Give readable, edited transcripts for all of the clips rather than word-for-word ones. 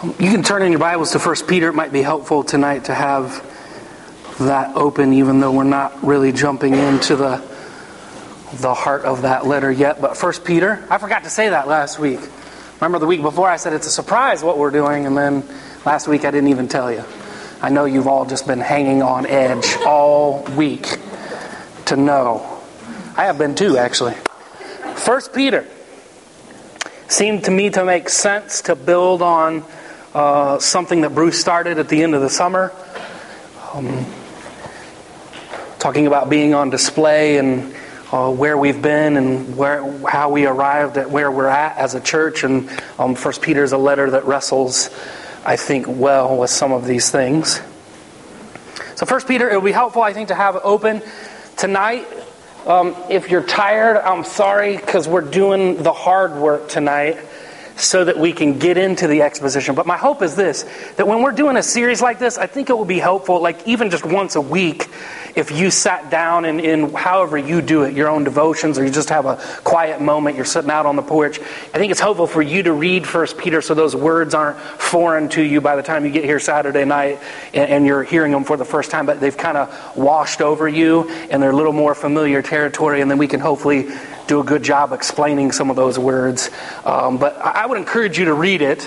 You can turn in your Bibles to 1 Peter. It might be helpful tonight to have that open, even though we're not really jumping into the heart of that letter yet. But 1 Peter, I forgot to say that last week. Remember the week before I said it's a surprise what we're doing, and then last week I didn't even tell you. I know you've all just been hanging on edge all week to know. I have been too, actually. 1 Peter seemed to me to make sense to build on something that Bruce started at the end of the summer. Talking about being on display and where we've been and how we arrived at where we're at as a church. And 1 Peter is a letter that wrestles, I think, well with some of these things. So 1 Peter, it will be helpful, I think, to have it open tonight. If you're tired, I'm sorry, because we're doing the hard work tonight so that we can get into the exposition. But my hope is this, that when we're doing a series like this, I think it will be helpful, like even just once a week, if you sat down and in however you do it, your own devotions, or you just have a quiet moment, you're sitting out on the porch, I think it's helpful for you to read 1 Peter so those words aren't foreign to you by the time you get here Saturday night and you're hearing them for the first time, but they've kind of washed over you and they're a little more familiar territory, and then we can hopefully do a good job explaining some of those words. But I would encourage you to read it.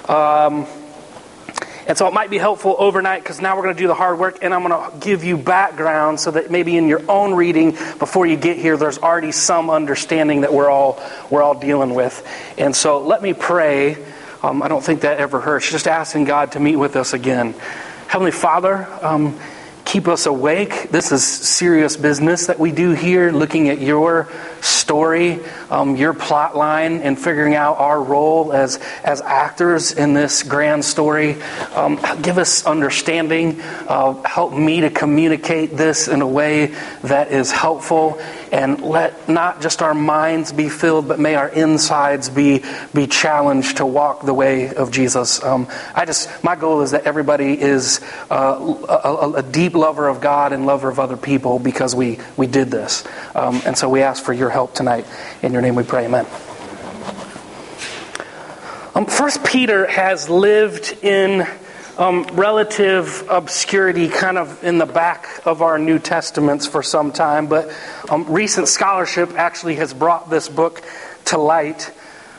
And so it might be helpful overnight, because now we're going to do the hard work, and I'm going to give you background so that maybe in your own reading before you get here, there's already some understanding that we're all dealing with. And so let me pray. I don't think that ever hurts. Just asking God to meet with us again. Heavenly Father, keep us awake. This is serious business that we do here, looking at your story, your plot line, and figuring out our role as actors in this grand story. Give us understanding. Help me to communicate this in a way that is helpful, and let not just our minds be filled, but may our insides be challenged to walk the way of Jesus. My goal is that everybody is a deep lover of God and lover of other people, because we did this. And so we ask for your help tonight. In your name we pray, amen. 1 Peter has lived in relative obscurity, kind of in the back of our New Testaments for some time, but recent scholarship actually has brought this book to light.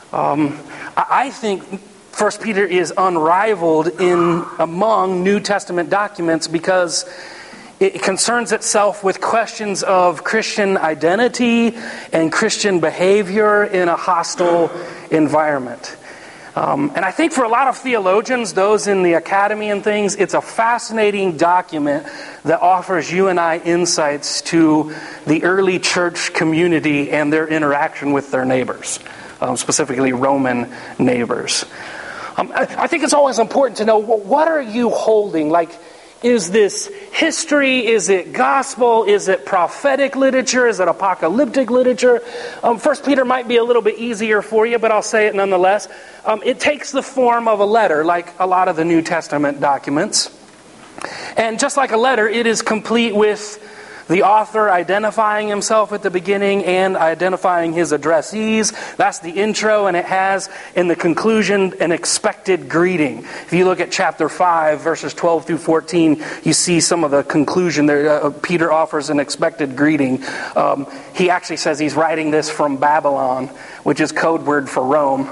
I think 1 Peter is unrivaled among New Testament documents, because it concerns itself with questions of Christian identity and Christian behavior in a hostile environment. And I think for a lot of theologians, those in the academy and things, it's a fascinating document that offers you and I insights to the early church community and their interaction with their neighbors, specifically Roman neighbors. I think it's always important to know, what are you holding? Like, is this history? Is it gospel? Is it prophetic literature? Is it apocalyptic literature? 1 Peter might be a little bit easier for you, but I'll say it nonetheless. It takes the form of a letter, like a lot of the New Testament documents. And just like a letter, it is complete with the author identifying himself at the beginning and identifying his addressees. That's the intro, and it has in the conclusion an expected greeting. If you look at chapter 5, verses 12 through 14, you see some of the conclusion there. Peter offers an expected greeting. He actually says he's writing this from Babylon, which is code word for Rome.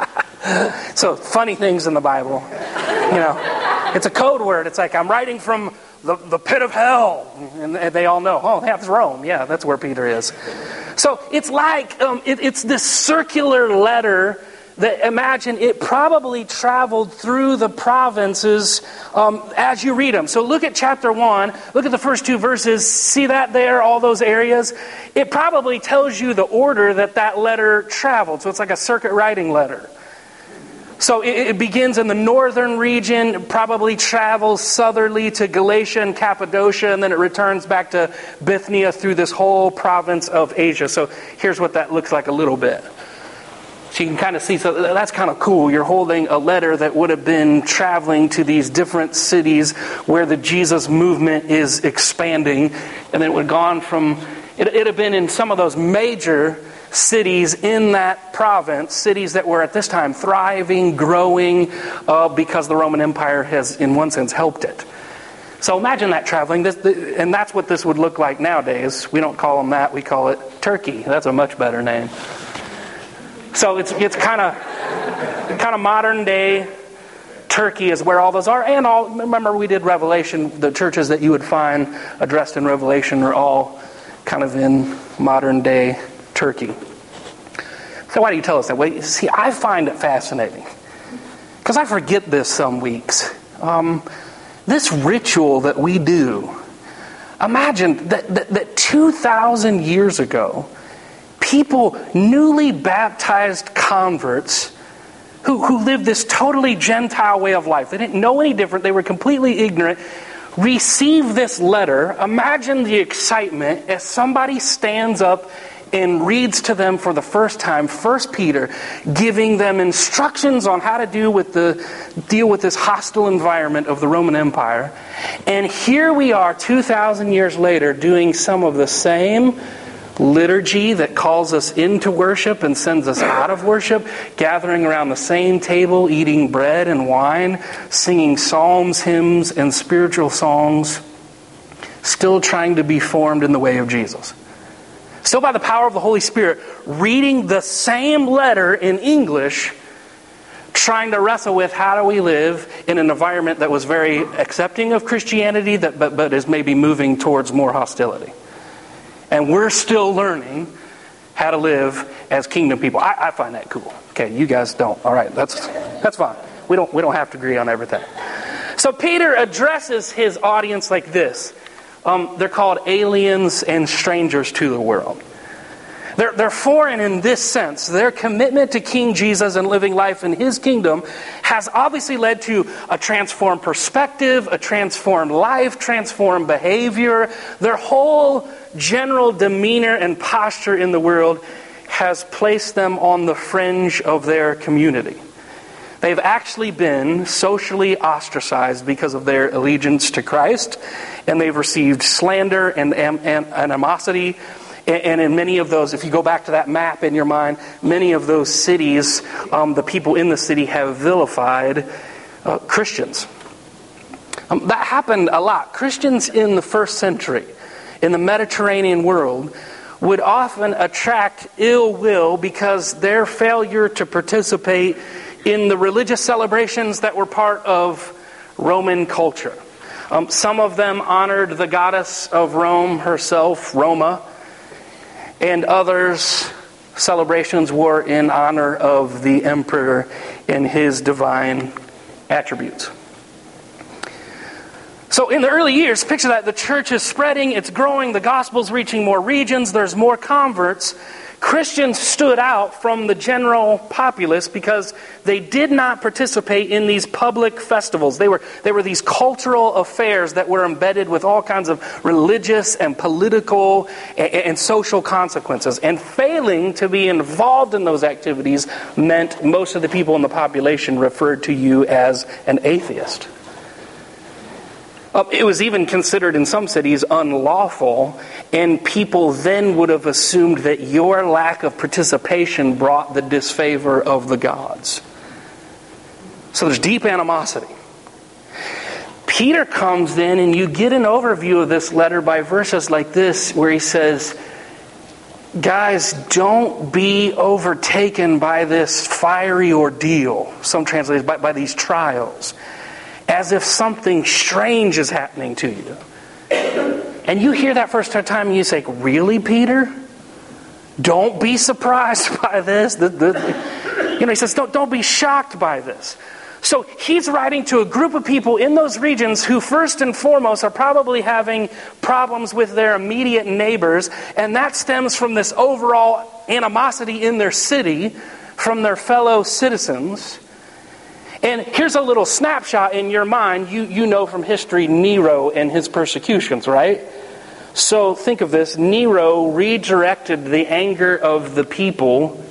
So funny things in the Bible. It's a code word. It's like, I'm writing from the pit of hell. And they all know, oh, that's Rome. Yeah, that's where Peter is. So it's like, it's this circular letter that, imagine, it probably traveled through the provinces as you read them. So look at chapter 1. Look at the first 2 verses. See that there, all those areas? It probably tells you the order that letter traveled. So it's like a circuit riding letter. So it begins in the northern region, probably travels southerly to Galatia and Cappadocia, and then it returns back to Bithynia through this whole province of Asia. So here's what that looks like a little bit. So you can kind of see, so that's kind of cool. You're holding a letter that would have been traveling to these different cities where the Jesus movement is expanding. And then it would have gone from, it had been in some of those major cities in that province, cities that were at this time thriving, growing, because the Roman Empire has, in one sense, helped it. So imagine that traveling, and that's what this would look like nowadays. We don't call them that, we call it Turkey. That's a much better name. So it's kind of modern day. Turkey is where all those are. And remember we did Revelation, the churches that you would find addressed in Revelation are all kind of in modern day Turkey. So why do you tell us that? Well, see, I find it fascinating. Because I forget this some weeks. This ritual that we do, imagine that 2,000 years ago, people, newly baptized converts, who lived this totally Gentile way of life, they didn't know any different, they were completely ignorant, receive this letter. Imagine the excitement as somebody stands up and reads to them for the first time 1 Peter, giving them instructions on how to deal with this hostile environment of the Roman Empire. And here we are 2,000 years later doing some of the same liturgy that calls us into worship and sends us out of worship, gathering around the same table, eating bread and wine, singing psalms, hymns, and spiritual songs, still trying to be formed in the way of Jesus. Still by the power of the Holy Spirit, reading the same letter in English, trying to wrestle with how do we live in an environment that was very accepting of Christianity, but is maybe moving towards more hostility. And we're still learning how to live as kingdom people. I find that cool. Okay, you guys don't. All right, that's fine. We don't have to agree on everything. So Peter addresses his audience like this. They're called aliens and strangers to the world. They're foreign in this sense. Their commitment to King Jesus and living life in His kingdom has obviously led to a transformed perspective, a transformed life, transformed behavior. Their whole general demeanor and posture in the world has placed them on the fringe of their community. They've actually been socially ostracized because of their allegiance to Christ, and they've received slander and animosity. And in many of those, if you go back to that map in your mind, many of those cities, the people in the city have vilified Christians. That happened a lot. Christians in the first century, in the Mediterranean world, would often attract ill will because their failure to participate in the religious celebrations that were part of Roman culture. Some of them honored the goddess of Rome herself, Roma, and others' celebrations were in honor of the emperor and his divine attributes. So in the early years, picture that, the church is spreading, it's growing, the gospel's reaching more regions, there's more converts. Christians stood out from the general populace because they did not participate in these public festivals. They were these cultural affairs that were embedded with all kinds of religious and political and social consequences. And failing to be involved in those activities meant most of the people in the population referred to you as an atheist. It was even considered in some cities unlawful, and people then would have assumed that your lack of participation brought the disfavor of the gods. So there's deep animosity. Peter comes in, and you get an overview of this letter by verses like this, where he says, guys, don't be overtaken by this fiery ordeal. Some translators, by these trials. As if something strange is happening to you. And you hear that first time and you say, really, Peter? Don't be surprised by this. He says, don't be shocked by this. So he's writing to a group of people in those regions who first and foremost are probably having problems with their immediate neighbors. And that stems from this overall animosity in their city, from their fellow citizens. And here's a little snapshot in your mind. You know from history Nero and his persecutions, right? So think of this. Nero redirected the anger of the people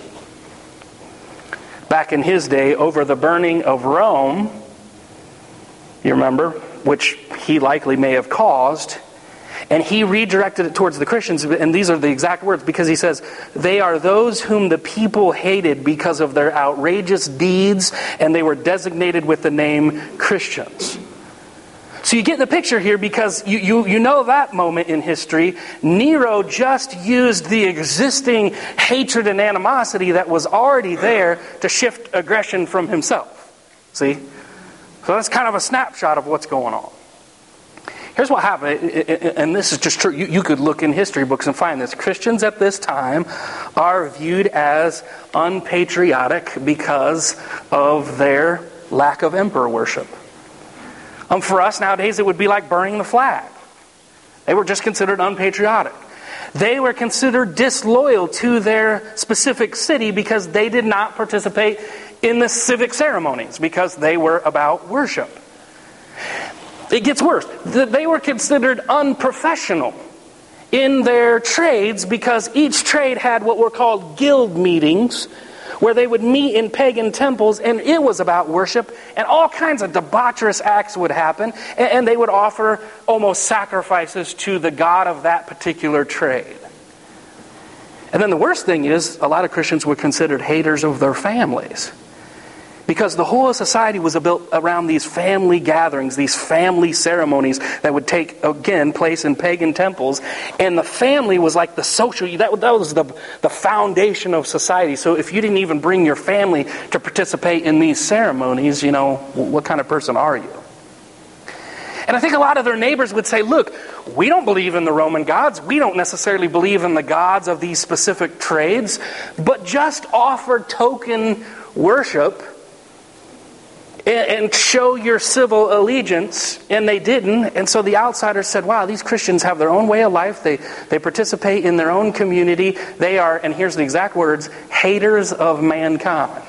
back in his day over the burning of Rome, you remember, which he likely may have caused. And he redirected it towards the Christians, and these are the exact words, because he says, they are those whom the people hated because of their outrageous deeds, and they were designated with the name Christians. So you get the picture here because you know that moment in history. Nero just used the existing hatred and animosity that was already there to shift aggression from himself. See? So that's kind of a snapshot of what's going on. Here's what happened, and this is just true. You could look in history books and find this. Christians at this time are viewed as unpatriotic because of their lack of emperor worship. For us nowadays, it would be like burning the flag. They were just considered unpatriotic. They were considered disloyal to their specific city because they did not participate in the civic ceremonies because they were about worship. It gets worse. They were considered unprofessional in their trades because each trade had what were called guild meetings, where they would meet in pagan temples, and it was about worship, and all kinds of debaucherous acts would happen, and they would offer almost sacrifices to the god of that particular trade. And then the worst thing is, a lot of Christians were considered haters of their families, because the whole of society was built around these family gatherings, these family ceremonies that would take, again, place in pagan temples. And the family was like the social, that was the foundation of society. So if you didn't even bring your family to participate in these ceremonies, what kind of person are you? And I think a lot of their neighbors would say, look, we don't believe in the Roman gods. We don't necessarily believe in the gods of these specific trades, but just offer token worship and show your civil allegiance, and they didn't. And so the outsiders said, wow, these Christians have their own way of life. They participate in their own community. They are, and here's the exact words, haters of mankind.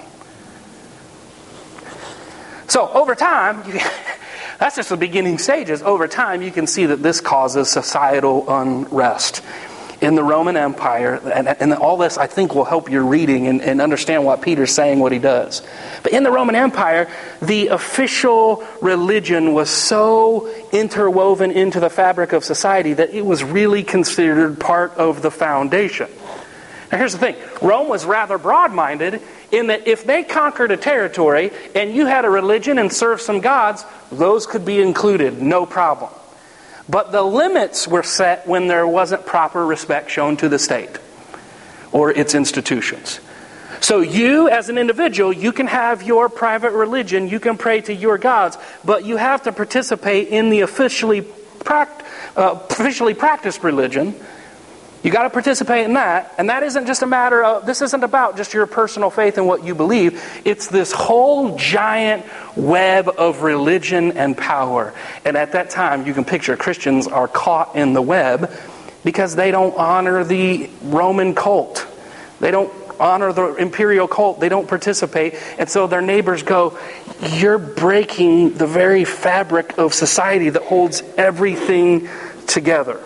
So over time, that's just the beginning stages. Over time, you can see that this causes societal unrest in the Roman Empire, and all this I think will help your reading and understand what Peter's saying, what he does. But in the Roman Empire, the official religion was so interwoven into the fabric of society that it was really considered part of the foundation. Now here's the thing, Rome was rather broad-minded in that if they conquered a territory and you had a religion and served some gods, those could be included, no problem. But the limits were set when there wasn't proper respect shown to the state or its institutions. So you, as an individual, you can have your private religion, you can pray to your gods, but you have to participate in the officially practiced religion. You got to participate in that, and that isn't just a matter of, this isn't about just your personal faith and what you believe. It's this whole giant web of religion and power. And at that time, you can picture Christians are caught in the web because they don't honor the Roman cult. They don't honor the imperial cult. They don't participate. And so their neighbors go, you're breaking the very fabric of society that holds everything together.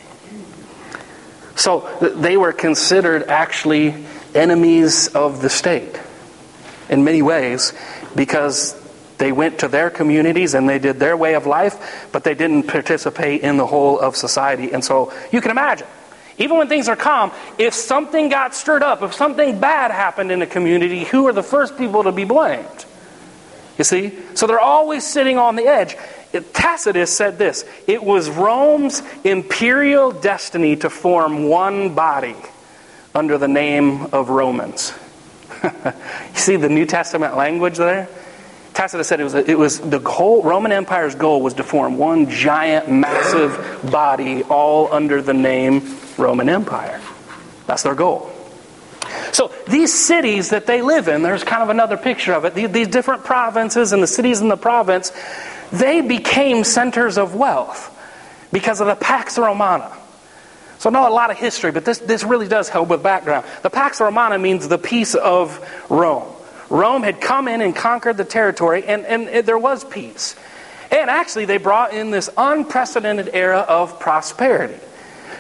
So they were considered actually enemies of the state in many ways because they went to their communities and they did their way of life, but they didn't participate in the whole of society. And so you can imagine, even when things are calm, if something got stirred up, if something bad happened in a community, who are the first people to be blamed? You see? So they're always sitting on the edge. Tacitus said this, it was Rome's imperial destiny to form one body under the name of Romans. You see the New Testament language there? Tacitus said it was the whole Roman Empire's goal was to form one giant, massive body all under the name Roman Empire. That's their goal. So these cities that they live in, there's kind of another picture of it. These different provinces and the cities in the province, they became centers of wealth because of the Pax Romana. So I know a lot of history, but this really does help with background. The Pax Romana means the peace of Rome. Rome had come in and conquered the territory, and there was peace. And actually, they brought in this unprecedented era of prosperity.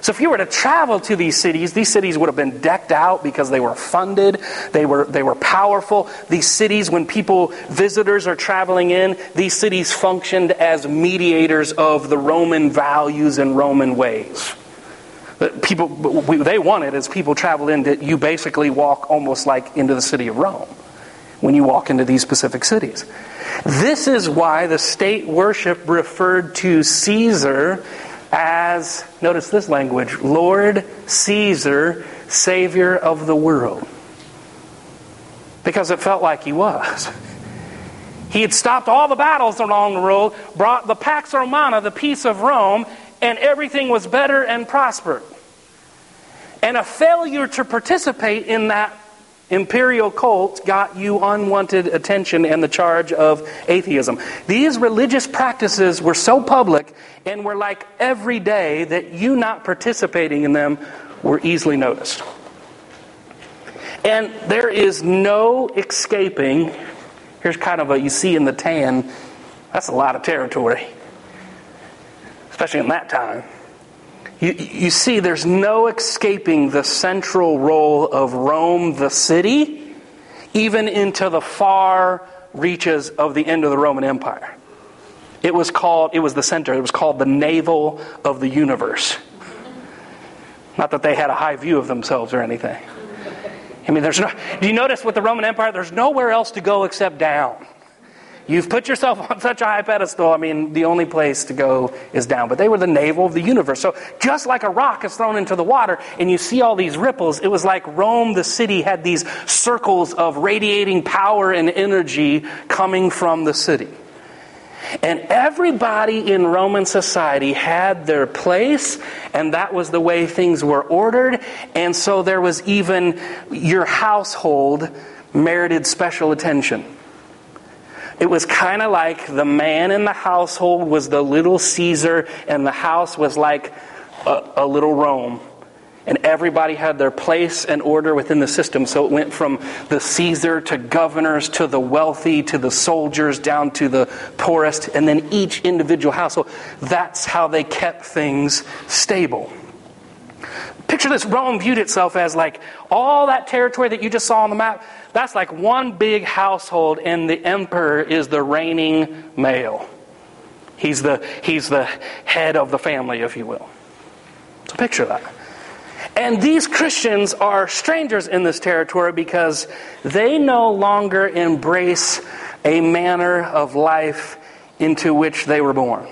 So if you were to travel to these cities would have been decked out because they were funded, they were powerful. These cities, when visitors are traveling in, these cities functioned as mediators of the Roman values and Roman ways. They wanted, as people traveled in, that you basically walk almost like into the city of Rome when you walk into these specific cities. This is why the state worship referred to Caesar as, notice this language, Lord Caesar, Savior of the world. Because it felt like he was. He had stopped all the battles along the road, brought the Pax Romana, the peace of Rome, and everything was better and prospered. And a failure to participate in that imperial cult got you unwanted attention and the charge of atheism. These religious practices were so public and were like every day that you not participating in them were easily noticed. And there is no escaping. Here's kind of you see in the tan, that's a lot of territory, especially in that time. You see, there's no escaping the central role of Rome, the city, even into the far reaches of the end of the Roman Empire. It was the center. It was called the navel of the universe. Not that they had a high view of themselves or anything. I mean, do you notice with the Roman Empire, there's nowhere else to go except down. You've put yourself on such a high pedestal, I mean, the only place to go is down. But they were the navel of the universe. So just like a rock is thrown into the water and you see all these ripples, it was like Rome, the city, had these circles of radiating power and energy coming from the city. And everybody in Roman society had their place, and that was the way things were ordered. And so there was even your household merited special attention. It was kind of like the man in the household was the little Caesar, and the house was like a little Rome. And everybody had their place and order within the system. So it went from the Caesar to governors to the wealthy to the soldiers down to the poorest, and then each individual household. That's how they kept things stable. Picture this, Rome viewed itself as like all that territory that you just saw on the map, that's like one big household, and the emperor is the reigning male. He's the head of the family, if you will. So picture that. And these Christians are strangers in this territory because they no longer embrace a manner of life into which they were born.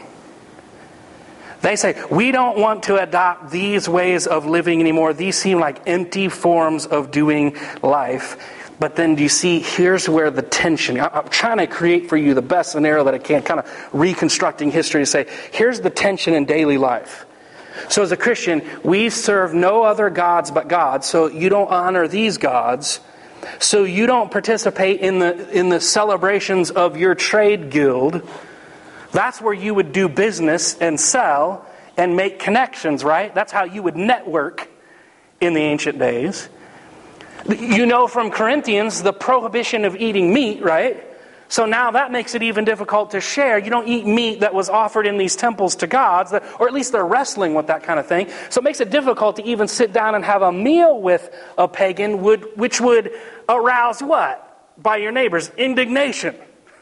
They say, we don't want to adopt these ways of living anymore. These seem like empty forms of doing life. But then do you see, here's where the tension, I'm trying to create for you the best scenario that I can, kind of reconstructing history to say, here's the tension in daily life. So as a Christian, we serve no other gods but God. So you don't honor these gods. So you don't participate in the celebrations of your trade guild. That's where you would do business and sell and make connections, right? That's how you would network in the ancient days. You know from Corinthians the prohibition of eating meat, right? So now that makes it even difficult to share. You don't eat meat that was offered in these temples to gods, or at least they're wrestling with that kind of thing. So it makes it difficult to even sit down and have a meal with a pagan, which would arouse what? By your neighbors? Indignation.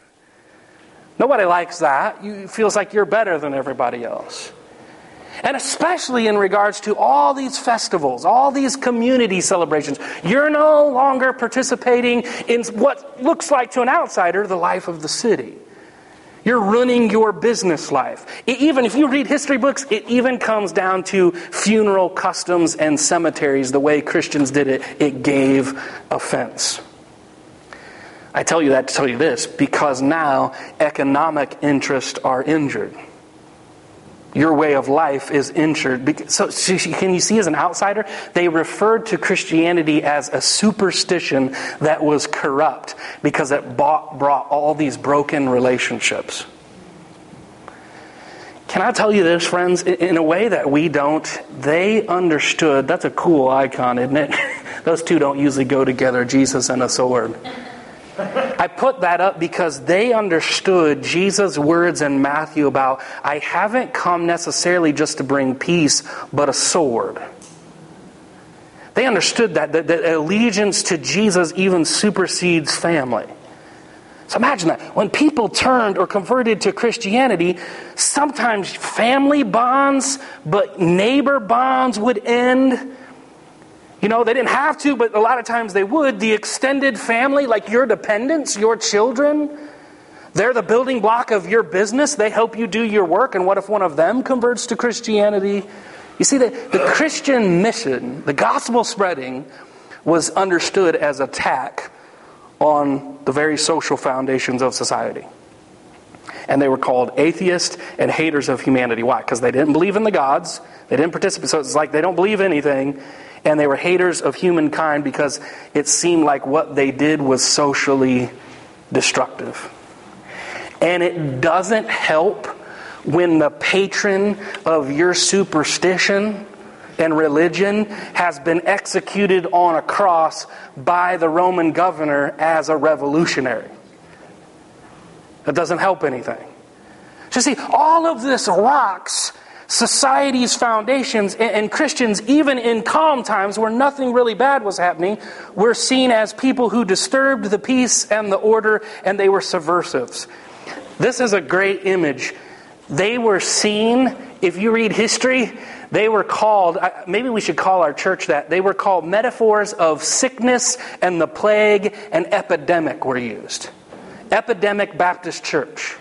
Nobody likes that. It feels like you're better than everybody else. And especially in regards to all these festivals, all these community celebrations. You're no longer participating in what looks like to an outsider the life of the city. You're running your business life. Even if you read history books, it even comes down to funeral customs and cemeteries. The way Christians did it, it gave offense. I tell you that to tell you this, because now economic interests are injured. Your way of life is injured. So can you see, as an outsider, they referred to Christianity as a superstition that was corrupt because it brought all these broken relationships. Can I tell you this, friends? In a way that we don't, they understood. That's a cool icon, isn't it? Those two don't usually go together, Jesus and a sword. I put that up because they understood Jesus' words in Matthew about, I haven't come necessarily just to bring peace, but a sword. They understood that allegiance to Jesus even supersedes family. So imagine that. When people turned or converted to Christianity, sometimes family bonds, but neighbor bonds would end. They didn't have to, but a lot of times they would. The extended family, like your dependents, your children, they're the building block of your business. They help you do your work. And what if one of them converts to Christianity? You see, the Christian mission, the gospel spreading, was understood as attack on the very social foundations of society. And they were called atheists and haters of humanity. Why? Because they didn't believe in the gods. They didn't participate. So it's like they don't believe anything. And they were haters of humankind because it seemed like what they did was socially destructive. And it doesn't help when the patron of your superstition and religion has been executed on a cross by the Roman governor as a revolutionary. That doesn't help anything. So see, all of this rocks society's foundations, and Christians, even in calm times where nothing really bad was happening, were seen as people who disturbed the peace and the order, and they were subversives. This is a great image. They were seen, if you read history, they were called, maybe we should call our church that, they were called metaphors of sickness and the plague and epidemic were used. Epidemic Baptist Church.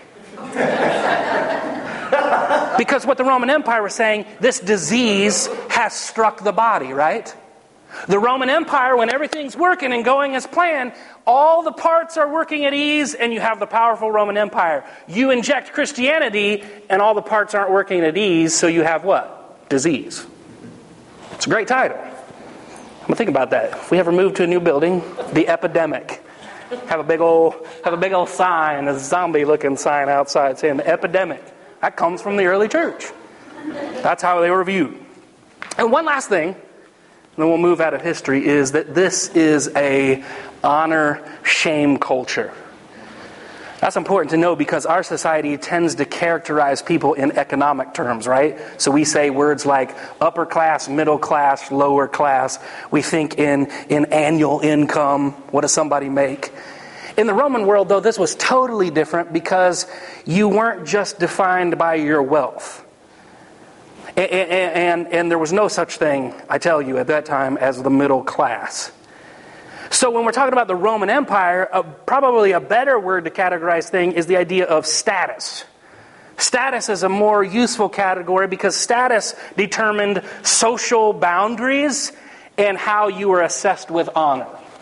Because what the Roman Empire was saying, this disease has struck the body, right? The Roman Empire, when everything's working and going as planned, all the parts are working at ease, and you have the powerful Roman Empire. You inject Christianity, and all the parts aren't working at ease, so you have what? Disease. It's a great title. I'm going to think about that. If we ever move to a new building, the epidemic. Have a big old sign, a zombie-looking sign outside saying the epidemic. That comes from the early church. That's how they were viewed. And one last thing, and then we'll move out of history, is that this is a honor-shame culture. That's important to know because our society tends to characterize people in economic terms, right? So we say words like upper class, middle class, lower class. We think in annual income. What does somebody make? In the Roman world, though, this was totally different because you weren't just defined by your wealth. And there was no such thing, I tell you, at that time as the middle class. So when we're talking about the Roman Empire, probably a better word to categorize things is the idea of status. Status is a more useful category because status determined social boundaries and how you were assessed with honor.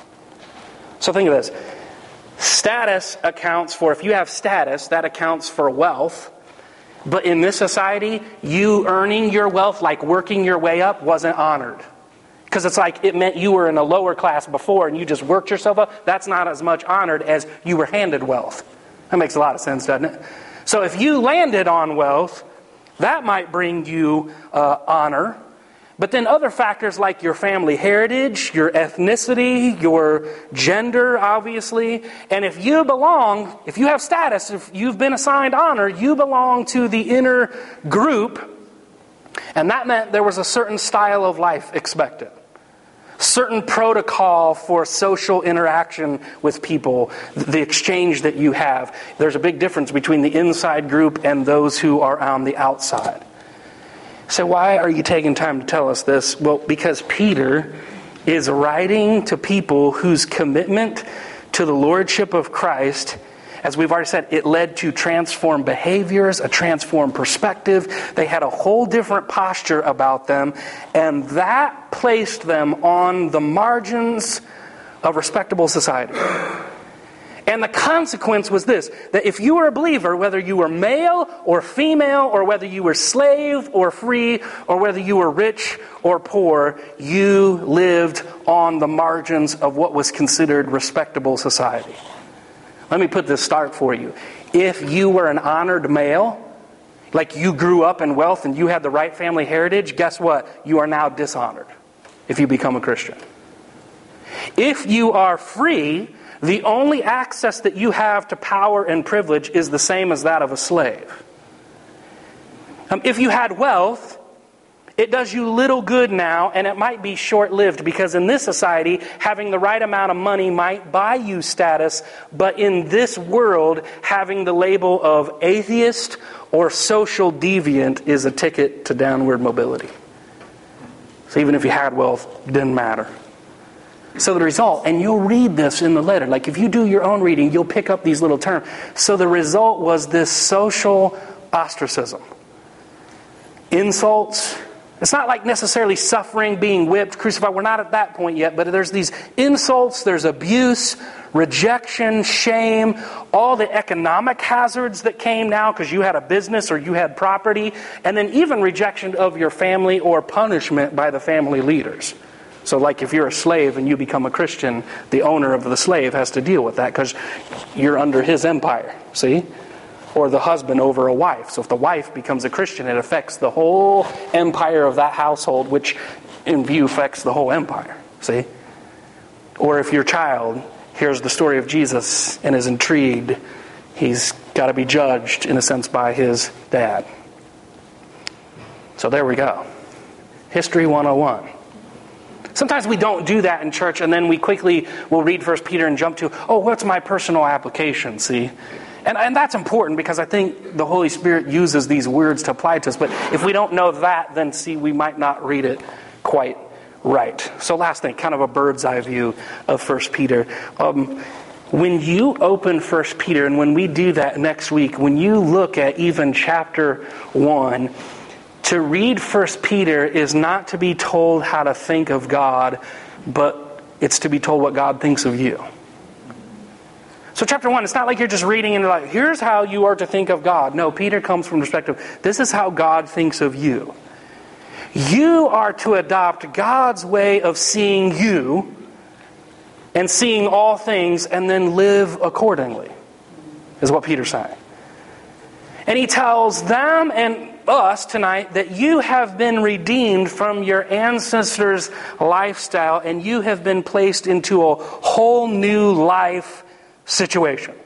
So think of this. Status accounts for, if you have status, that accounts for wealth. But in this society, you earning your wealth, like working your way up, wasn't honored. Because it's like it meant you were in a lower class before and you just worked yourself up. That's not as much honored as you were handed wealth. That makes a lot of sense, doesn't it? So if you landed on wealth, that might bring you honor. But then other factors like your family heritage, your ethnicity, your gender, obviously. And if you belong, if you have status, if you've been assigned honor, you belong to the inner group. And that meant there was a certain style of life expected. Certain protocol for social interaction with people, the exchange that you have. There's a big difference between the inside group and those who are on the outside. So why are you taking time to tell us this? Well, because Peter is writing to people whose commitment to the lordship of Christ, as we've already said, it led to transformed behaviors, a transformed perspective. They had a whole different posture about them, and that placed them on the margins of respectable society. And the consequence was this, that if you were a believer, whether you were male or female, or whether you were slave or free, or whether you were rich or poor, you lived on the margins of what was considered respectable society. Let me put this start for you. If you were an honored male, like you grew up in wealth and you had the right family heritage, guess what? You are now dishonored if you become a Christian. If you are free, the only access that you have to power and privilege is the same as that of a slave. If you had wealth, it does you little good now, and it might be short-lived, because in this society, having the right amount of money might buy you status, but in this world, having the label of atheist or social deviant is a ticket to downward mobility. So even if you had wealth, it didn't matter. So the result, and you'll read this in the letter, like if you do your own reading, you'll pick up these little terms. So the result was this social ostracism. Insults. It's not like necessarily suffering, being whipped, crucified. We're not at that point yet, but there's these insults, there's abuse, rejection, shame, all the economic hazards that came now because you had a business or you had property, and then even rejection of your family or punishment by the family leaders. So like if you're a slave and you become a Christian, the owner of the slave has to deal with that because you're under his empire, see? Or the husband over a wife. So if the wife becomes a Christian, it affects the whole empire of that household, which in view affects the whole empire. See? Or if your child hears the story of Jesus and is intrigued, he's got to be judged, in a sense, by his dad. So there we go. History 101. Sometimes we don't do that in church, and then we quickly will read 1 Peter and jump to, what's my personal application, see? And that's important because I think the Holy Spirit uses these words to apply to us. But if we don't know that, then see, we might not read it quite right. So last thing, kind of a bird's eye view of 1 Peter. When you open 1 Peter, and when we do that next week, when you look at even chapter 1, to read 1 Peter is not to be told how to think of God, but it's to be told what God thinks of you. So chapter 1, it's not like you're just reading and you're like, here's how you are to think of God. No, Peter comes from the perspective, this is how God thinks of you. You are to adopt God's way of seeing you and seeing all things and then live accordingly, is what Peter's saying. And he tells them and us tonight that you have been redeemed from your ancestors' lifestyle and you have been placed into a whole new life situation.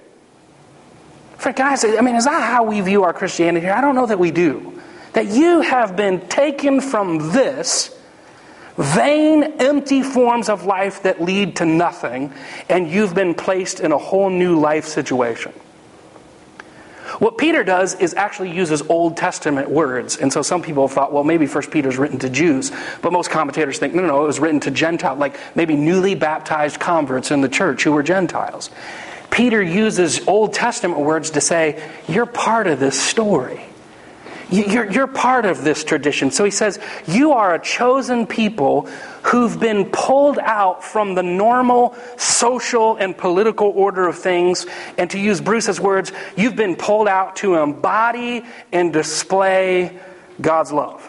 For guys, is that how we view our Christianity here? I don't know that we do. That you have been taken from this vain, empty forms of life that lead to nothing, and you've been placed in a whole new life situation. What Peter does is actually uses Old Testament words. And so some people have thought, well, maybe 1 Peter's written to Jews. But most commentators think, no, it was written to Gentiles, like maybe newly baptized converts in the church who were Gentiles. Peter uses Old Testament words to say, you're part of this story. You're part of this tradition. So he says, you are a chosen people who've been pulled out from the normal social and political order of things. And to use Bruce's words, you've been pulled out to embody and display God's love.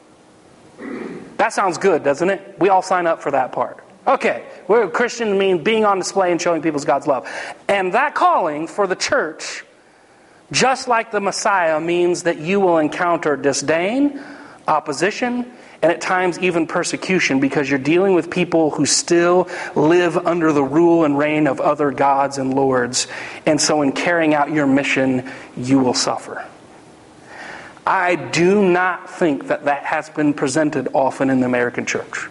That sounds good, doesn't it? We all sign up for that part. Okay, we're a Christian means being on display and showing people God's love. And that calling for the church, just like the Messiah, means that you will encounter disdain, opposition, and at times even persecution, because you're dealing with people who still live under the rule and reign of other gods and lords. And so in carrying out your mission, you will suffer. I do not think that has been presented often in the American church.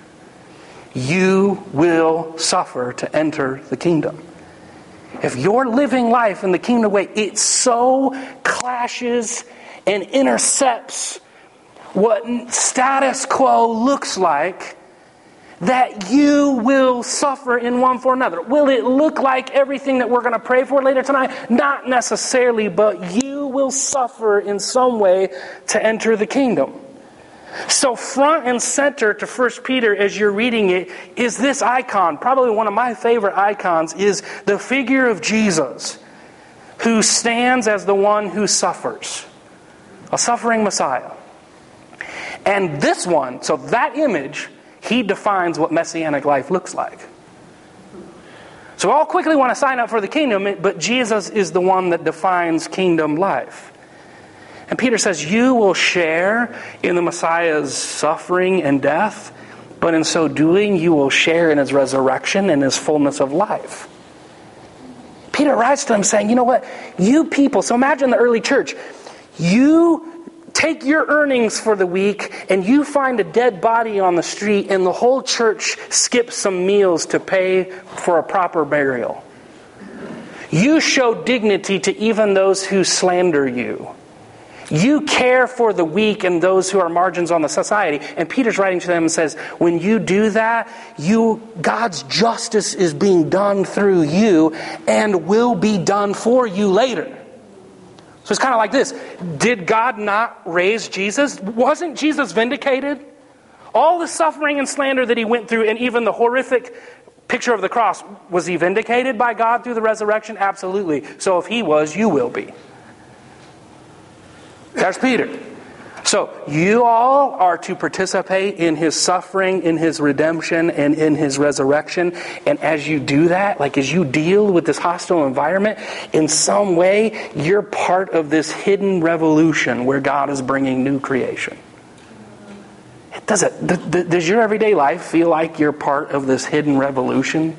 You will suffer to enter the kingdom. If you're living life in the kingdom way, it so clashes and intercepts what status quo looks like that you will suffer in one form or another. Will it look like everything that we're going to pray for later tonight? Not necessarily, but you will suffer in some way to enter the kingdom. So front and center to 1 Peter as you're reading it is this icon. Probably one of my favorite icons is the figure of Jesus, who stands as the one who suffers. A suffering Messiah. And this one, so that image, he defines what Messianic life looks like. So we all quickly want to sign up for the kingdom, but Jesus is the one that defines kingdom life. And Peter says, you will share in the Messiah's suffering and death, but in so doing, you will share in his resurrection and his fullness of life. Peter writes to them saying, you know what? You people, so imagine the early church. You take your earnings for the week and you find a dead body on the street and the whole church skips some meals to pay for a proper burial. You show dignity to even those who slander you. You care for the weak and those who are margins on the society. And Peter's writing to them and says, when you do that, God's justice is being done through you and will be done for you later. So it's kind of like this. Did God not raise Jesus? Wasn't Jesus vindicated? All the suffering and slander that he went through, and even the horrific picture of the cross, was he vindicated by God through the resurrection? Absolutely. So if he was, you will be. There's Peter. So you all are to participate in his suffering, in his redemption, and in his resurrection. And as you do that, like as you deal with this hostile environment, in some way, you're part of this hidden revolution where God is bringing new creation. Does your everyday life feel like you're part of this hidden revolution?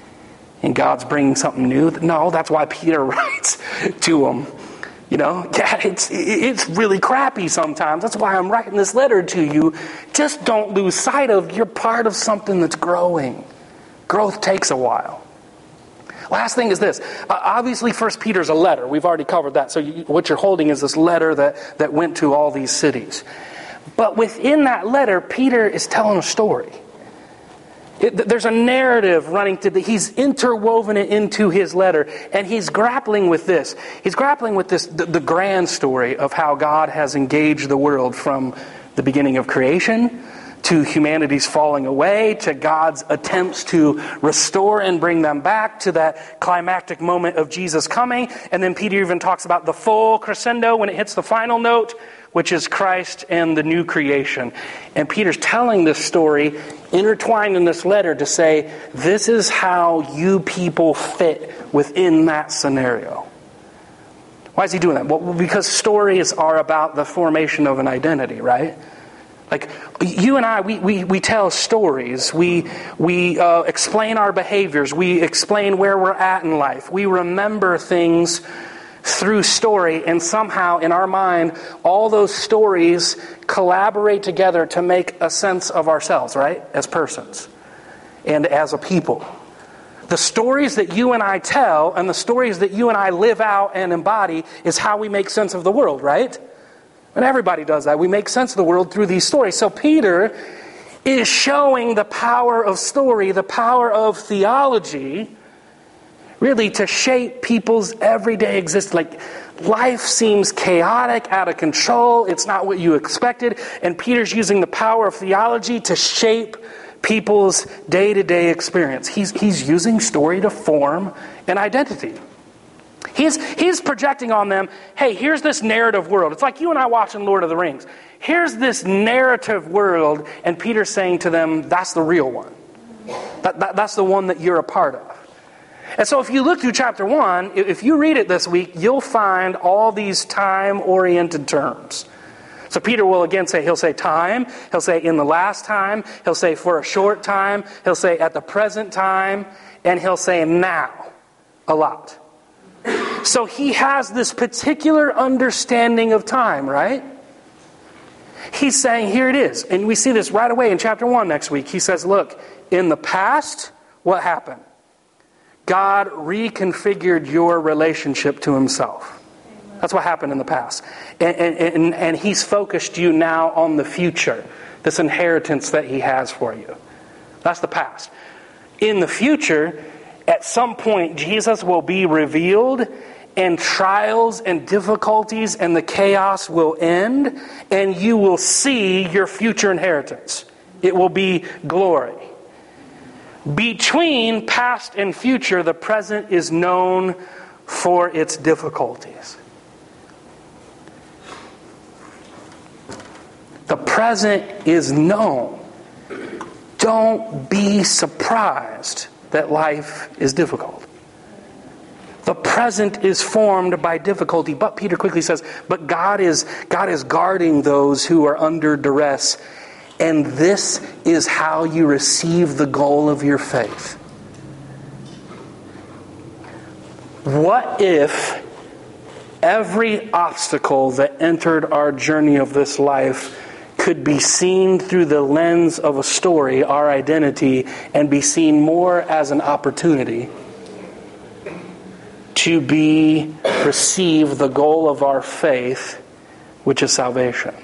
And God's bringing something new? No, that's why Peter writes to them. You know, yeah, it's really crappy sometimes. That's why I'm writing this letter to you. Just don't lose sight of you're part of something that's growing. Growth takes a while. Last thing is this. Obviously, 1 Peter's a letter. We've already covered that. So what you're holding is this letter that went to all these cities. But within that letter, Peter is telling a story. There's a narrative running he's interwoven it into his letter, and he's grappling with this. He's grappling with this, the grand story of how God has engaged the world from the beginning of creation to humanity's falling away, to God's attempts to restore and bring them back, to that climactic moment of Jesus coming. And then Peter even talks about the full crescendo when it hits the final note, which is Christ and the new creation. And Peter's telling this story, intertwined in this letter, to say, this is how you people fit within that scenario. Why is he doing that? Well, because stories are about the formation of an identity, right? Like, you and I, we tell stories. We explain our behaviors. We explain where we're at in life. We remember things through story, and somehow in our mind, all those stories collaborate together to make a sense of ourselves, right? As persons and as a people. The stories that you and I tell and the stories that you and I live out and embody is how we make sense of the world, right? And everybody does that. We make sense of the world through these stories. So Peter is showing the power of story, the power of theology, really to shape people's everyday existence. Like, life seems chaotic, out of control. It's not what you expected. And Peter's using the power of theology to shape people's day-to-day experience. He's using story to form an identity. He's projecting on them, hey, here's this narrative world. It's like you and I watching Lord of the Rings. Here's this narrative world, and Peter's saying to them, that's the real one. That's the one that you're a part of. And so if you look through chapter 1, if you read it this week, you'll find all these time-oriented terms. So Peter will again say, he'll say time, he'll say in the last time, he'll say for a short time, he'll say at the present time, and he'll say now a lot. So he has this particular understanding of time, right? He's saying, here it is. And we see this right away in chapter 1 next week. He says, look, in the past, what happened? God reconfigured your relationship to himself. That's what happened in the past. And he's focused you now on the future, this inheritance that he has for you. That's the past. In the future, at some point, Jesus will be revealed, and trials and difficulties and the chaos will end, and you will see your future inheritance. It will be glory. Between past and future, the present is known for its difficulties. The present is known. Don't be surprised that life is difficult. The present is formed by difficulty. But Peter quickly says, but God is guarding those who are under duress. And this is how you receive the goal of your faith. What if every obstacle that entered our journey of this life could be seen through the lens of a story, our identity, and be seen more as an opportunity to receive the goal of our faith, which is salvation?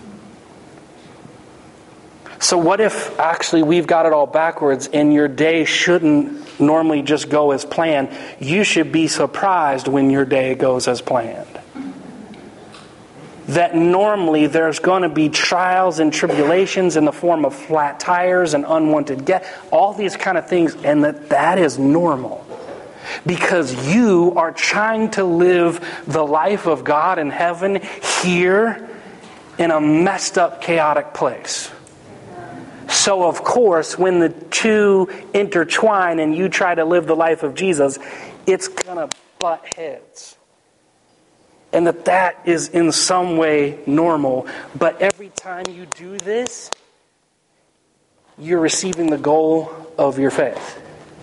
So what if actually we've got it all backwards and your day shouldn't normally just go as planned? You should be surprised when your day goes as planned. That normally there's going to be trials and tribulations in the form of flat tires and unwanted guests, all these kind of things, and that is normal. Because you are trying to live the life of God in heaven here in a messed up, chaotic place. So of course, when the two intertwine and you try to live the life of Jesus, it's going to butt heads. And that is in some way normal. But every time you do this, you're receiving the goal of your faith.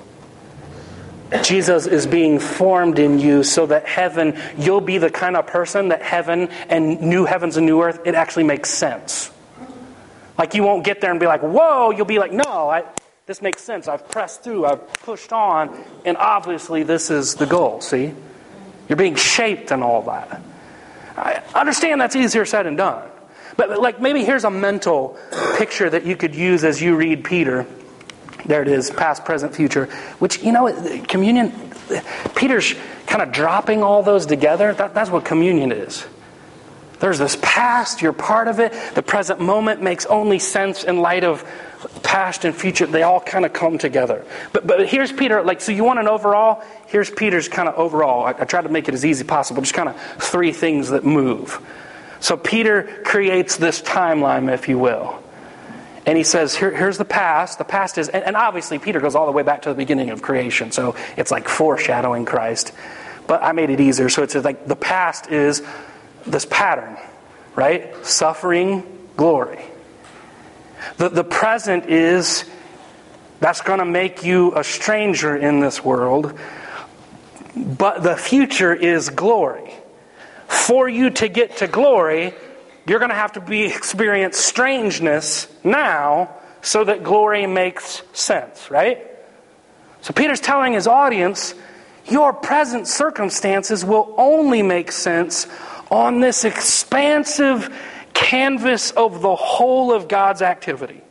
Jesus is being formed in you so that heaven, you'll be the kind of person that heaven and new heavens and new earth, it actually makes sense. Like you won't get there and be like, whoa, you'll be like, no, this makes sense. I've pressed through, I've pushed on, and obviously this is the goal, see? You're being shaped and all that. I understand that's easier said than done. But like maybe here's a mental picture that you could use as you read Peter. There it is, past, present, future. Which, communion, Peter's kind of dropping all those together. That's what communion is. There's this past, you're part of it. The present moment makes only sense in light of past and future. They all kind of come together. But here's Peter, so you want an overall? Here's Peter's kind of overall. I tried to make it as easy as possible. Just kind of three things that move. So Peter creates this timeline, if you will. And he says, here's the past. The past is, and obviously Peter goes all the way back to the beginning of creation. So it's like foreshadowing Christ. But I made it easier. So it's like the past is this pattern, right? Suffering, glory. The present is, that's going to make you a stranger in this world. But the future is glory. For you to get to glory, you're going to have to experience strangeness now so that glory makes sense, right? So Peter's telling his audience, your present circumstances will only make sense on this expansive canvas of the whole of God's activity.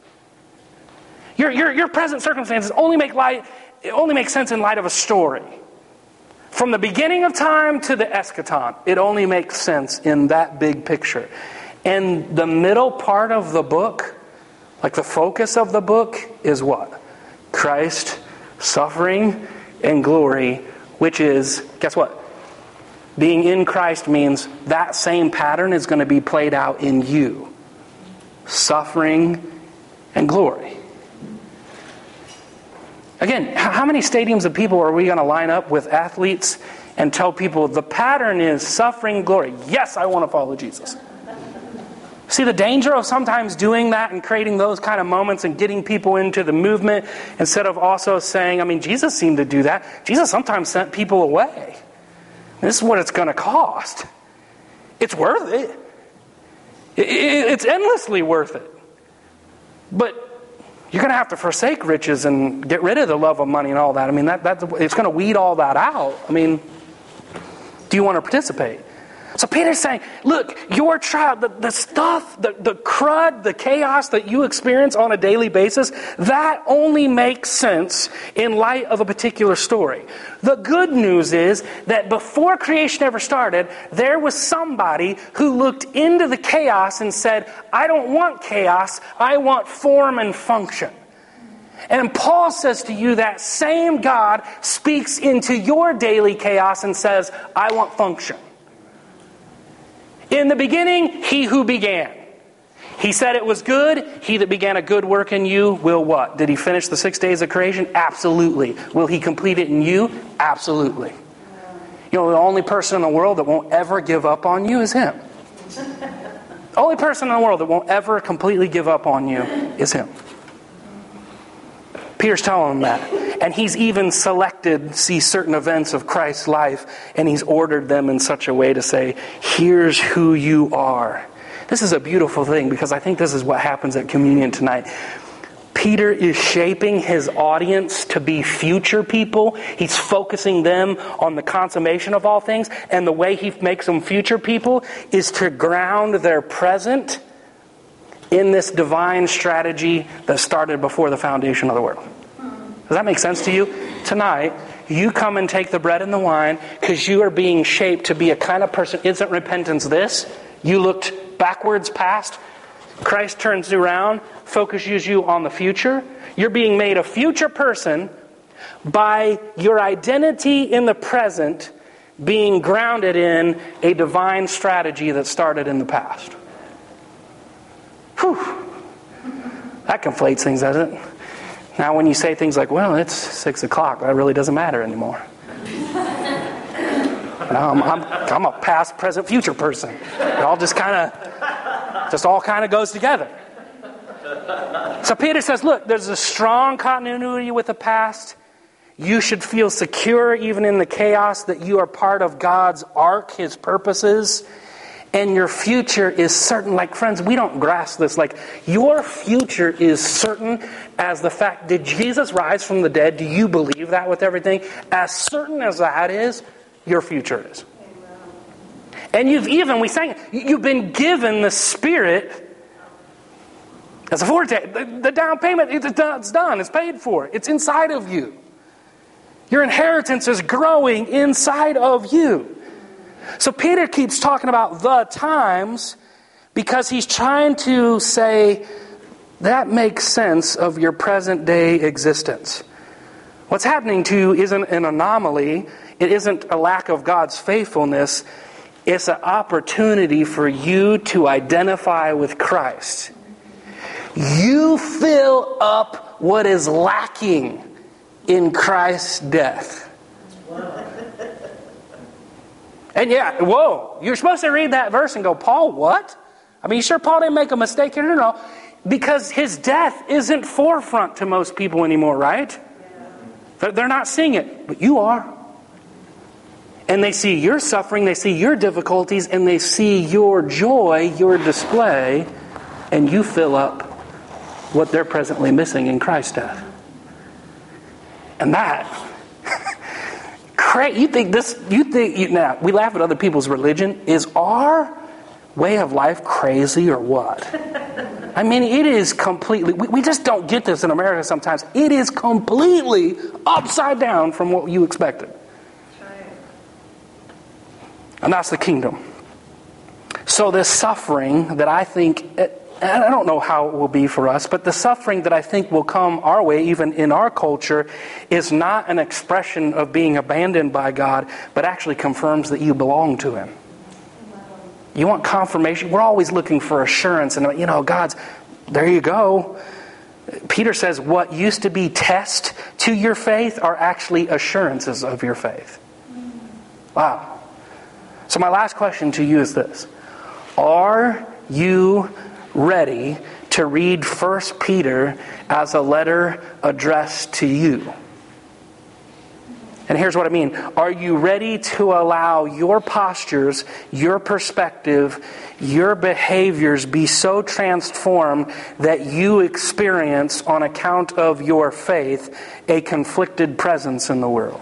Your present circumstances only make sense in light of a story. From the beginning of time to the eschaton, it only makes sense in that big picture. And the middle part of the book, like the focus of the book, is what? Christ, suffering, and glory, which is, guess what? Being in Christ means that same pattern is going to be played out in you. Suffering and glory. Again, how many stadiums of people are we going to line up with athletes and tell people the pattern is suffering, glory? Yes, I want to follow Jesus. See the danger of sometimes doing that and creating those kind of moments and getting people into the movement instead of also saying, Jesus seemed to do that. Jesus sometimes sent people away. This is what it's going to cost. It's worth it. It's endlessly worth it. But you're going to have to forsake riches and get rid of the love of money and all that. It's going to weed all that out. Do you want to participate? So Peter's saying, look, your trial, the stuff, the crud, the chaos that you experience on a daily basis, that only makes sense in light of a particular story. The good news is that before creation ever started, there was somebody who looked into the chaos and said, I don't want chaos, I want form and function. And Paul says to you, that same God speaks into your daily chaos and says, I want function. In the beginning, he who began. He said it was good. He that began a good work in you will what? Did he finish the 6 days of creation? Absolutely. Will he complete it in you? Absolutely. The only person in the world that won't ever give up on you is him. The only person in the world that won't ever completely give up on you is him. Peter's telling him that. And he's even selected, certain events of Christ's life, and he's ordered them in such a way to say, here's who you are. This is a beautiful thing, because I think this is what happens at communion tonight. Peter is shaping his audience to be future people. He's focusing them on the consummation of all things. And the way he makes them future people is to ground their present in this divine strategy that started before the foundation of the world. Does that make sense to you? Tonight, you come and take the bread and the wine because you are being shaped to be a kind of person. Isn't repentance this? You looked backwards past. Christ turns you around, focuses you on the future. You're being made a future person by your identity in the present being grounded in a divine strategy that started in the past. Whew. That conflates things, doesn't it? Now when you say things like, well, it's 6 o'clock, that really doesn't matter anymore. Now I'm a past, present, future person. It all just all kind of goes together. So Peter says, look, there's a strong continuity with the past. You should feel secure even in the chaos that you are part of God's ark, His purposes. And your future is certain. Like, friends, we don't grasp this. Like, your future is certain as the fact, did Jesus rise from the dead? Do you believe that with everything? As certain as that is, your future is. And you've been given the Spirit as a foretaste. The down payment, it's done. It's paid for. It's inside of you. Your inheritance is growing inside of you. So Peter keeps talking about the times because he's trying to say that makes sense of your present day existence. What's happening to you isn't an anomaly. It isn't a lack of God's faithfulness. It's an opportunity for you to identify with Christ. You fill up what is lacking in Christ's death. And you're supposed to read that verse and go, Paul, what? I mean, you sure Paul didn't make a mistake here? No. Because his death isn't forefront to most people anymore, right? Yeah. They're not seeing it, but you are. And they see your suffering, they see your difficulties, and they see your joy, your display, and you fill up what they're presently missing in Christ's death. And that... Now, we laugh at other people's religion. Is our way of life crazy or what? I mean, it is completely... We just don't get this in America sometimes. It is completely upside down from what you expected. And that's the kingdom. So this suffering that I think... And I don't know how it will be for us, but the suffering that I think will come our way, even in our culture, is not an expression of being abandoned by God, but actually confirms that you belong to Him. You want confirmation? We're always looking for assurance, and God's, there you go. Peter says what used to be tests to your faith are actually assurances of your faith. Wow. So my last question to you is this. Are you ready to read 1 Peter as a letter addressed to you? And here's what I mean. Are you ready to allow your postures, your perspective, your behaviors be so transformed that you experience, on account of your faith, a conflicted presence in the world?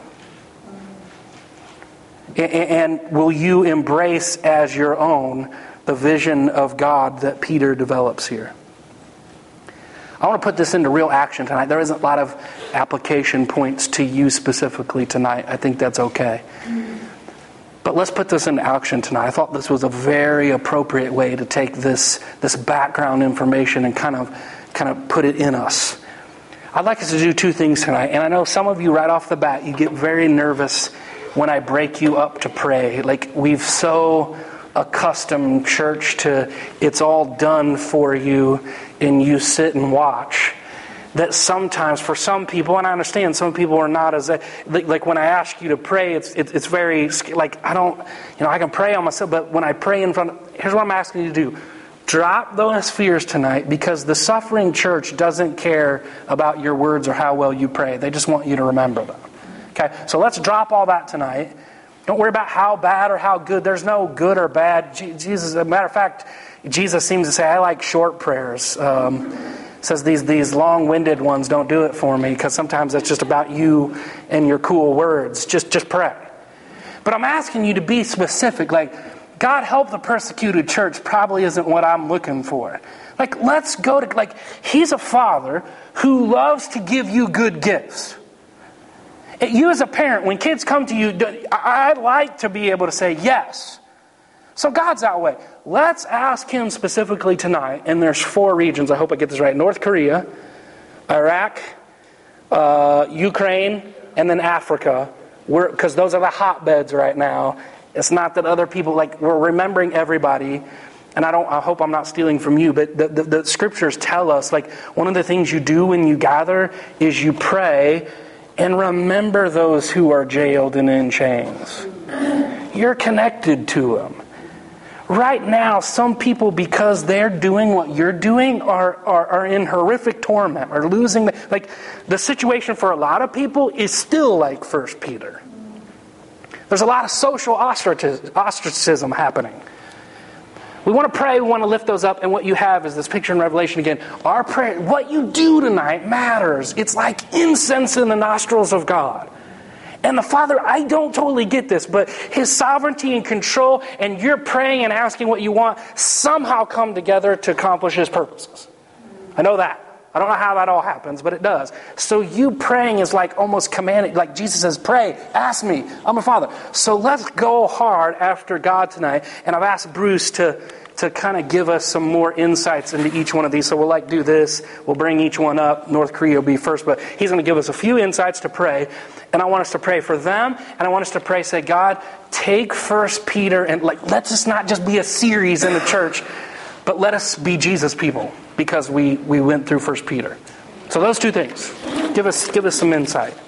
And will you embrace as your own the vision of God that Peter develops here? I want to put this into real action tonight. There isn't a lot of application points to you specifically tonight. I think that's okay. But let's put this into action tonight. I thought this was a very appropriate way to take this background information and kind of put it in us. I'd like us to do two things tonight. And I know some of you right off the bat, you get very nervous when I break you up to pray. Like we've so accustomed church to it's all done for you and you sit and watch, that sometimes for some people, and I understand some people are not as like when I ask you to pray, it's very like I can pray on myself, but when I pray in front, here's what I'm asking you to do. drop those fears tonight, because the suffering church doesn't care about your words or how well you pray. They just want you to remember them. Okay, so let's drop all that tonight. Don't worry about how bad or how good. There's no good or bad. Jesus, as a matter of fact, Jesus seems to say, I like short prayers. Says these long-winded ones don't do it for me, because sometimes it's just about you and your cool words. Just pray. But I'm asking you to be specific. Like, God help the persecuted church probably isn't what I'm looking for. Like, let's go to, like, He's a Father who loves to give you good gifts. You as a parent, when kids come to you, I'd like to be able to say yes. So God's that way. Let's ask Him specifically tonight, and there's 4 regions, I hope I get this right: North Korea, Iraq, Ukraine, and then Africa. Because those are the hotbeds right now. It's not that other people, like, we're remembering everybody. And I hope I'm not stealing from you, but the scriptures tell us, like, one of the things you do when you gather is you pray and remember those who are jailed and in chains. You're connected to them. Right now, some people, because they're doing what you're doing, are in horrific torment, are losing. The situation for a lot of people is still like 1 Peter. There's a lot of social ostracism happening. We want to pray, we want to lift those up, and what you have is this picture in Revelation again. Our prayer, what you do tonight matters. It's like incense in the nostrils of God. And the Father, I don't totally get this, but His sovereignty and control, and you're praying and asking what you want, somehow come together to accomplish His purposes. I know that. I don't know how that all happens, but it does. So you praying is like almost commanding, like Jesus says, pray, ask me, I'm a Father. So let's go hard after God tonight. And I've asked Bruce to kind of give us some more insights into each one of these. So we'll do this. We'll bring each one up. North Korea will be first, but he's going to give us a few insights to pray. And I want us to pray for them. And I want us to pray, say, God, take 1 Peter and let this not just be a series in the church, but let us be Jesus people, because we went through 1 Peter. So those 2 things. Give us some insight.